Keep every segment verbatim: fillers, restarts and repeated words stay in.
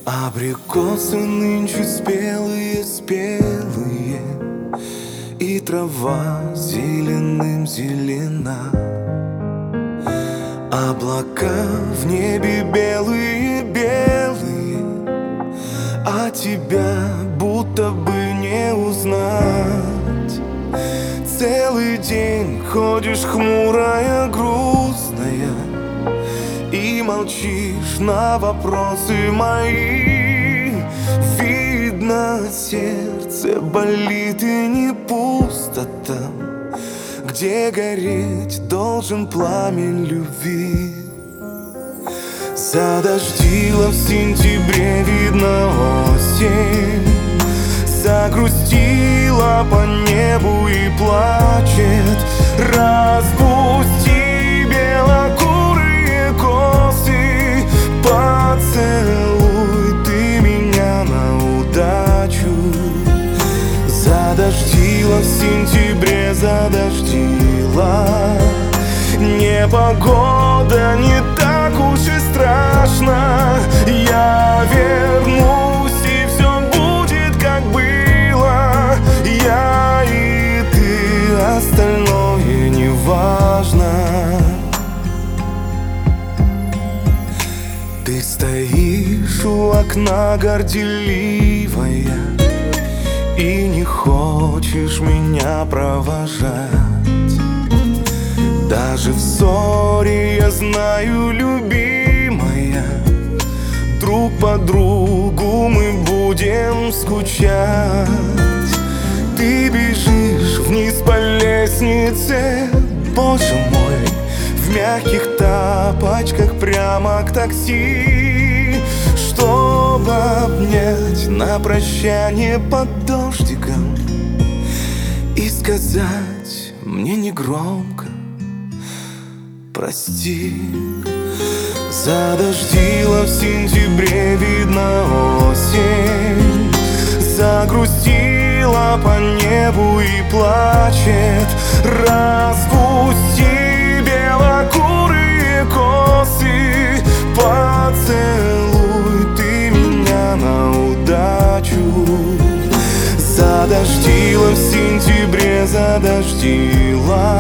Абрикосы нынче спелые-спелые, и трава зеленым зелена. Облака в небе белые-белые, а тебя будто бы не узнать. Целый день ходишь хмурая, грустная, и молчишь на вопросы мои. Видно, сердце болит и не пусто там, где гореть должен пламень любви. Задождила в сентябре, видно, осень, загрустила по небу и плачет. Распусти белокурые косы, поцелуй ты меня на удачу. Задождила в сентябре, задождила. Непогода не так уж и страшно. Я вернусь, и все будет как было. Я и ты, остальное не важно. Ты стоишь у окна горделивая и не хочешь меня провожать. Даже в ссоре я знаю, любимая, друг по другу мы будем скучать. Ты бежишь вниз по лестнице, боже мой, в мягких тапочках прямо к такси, чтобы обнять на прощание под дождиком и сказать мне негромко: прости. Задождила в сентябре, видно, осень, загрустила по небу и плачет. Распусти белокурые косы, поцелуй ты меня на удачу. Задождила в сентябре, задождила.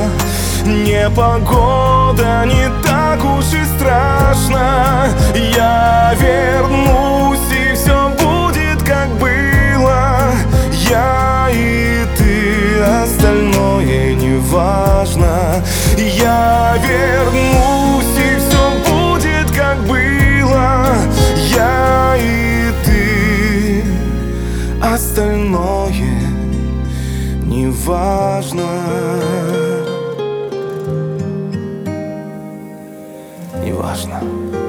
Непогода не так уж и страшно. Я вернусь, и все будет как было. Я и ты, остальное не важно. Я вернусь, и все будет как было. Я и ты, остальное не важно. Не важно.